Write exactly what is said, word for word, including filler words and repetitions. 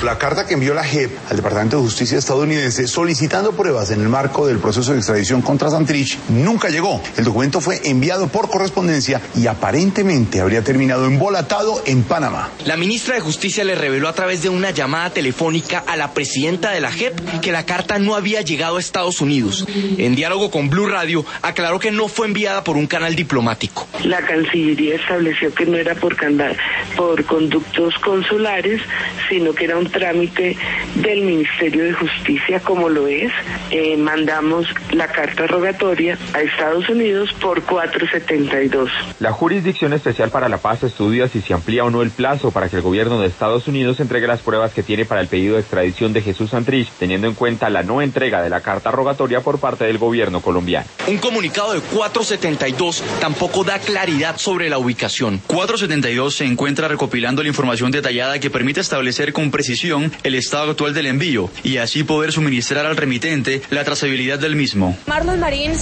La carta que envió la J E P al Departamento de Justicia estadounidense solicitando pruebas en el marco del proceso de extradición contra Santrich nunca llegó. El documento fue enviado por correspondencia y aparentemente habría terminado embolatado en Panamá. La ministra de Justicia le reveló a través de una llamada telefónica a la presidenta de la J E P que la carta no había llegado a Estados Unidos. En diálogo con Blue Radio, aclaró que no fue enviada por un canal diplomático. La Cancillería estableció que no era por, canda- por conductos consulares, sino que era un trámite del Ministerio de Justicia, como lo es. Eh, mandamos la carta rogatoria a Estados Unidos por cuatrocientos setenta y dos. La Jurisdicción Especial para la Paz estudia si se amplía o no el plazo para que el gobierno de Estados Unidos entregue las pruebas que tiene para el pedido de extradición de Jesús Santrich, teniendo en cuenta la no entrega de la carta rogatoria por parte del gobierno colombiano. Un comunicado de cuatrocientos setenta y dos tampoco da claridad sobre la ubicación. cuatrocientos setenta y dos se encuentra recopilando la información detallada que permite establecer con precisión el estado actual del envío y así poder suministrar al remitente la trazabilidad del mismo. Marlon Marín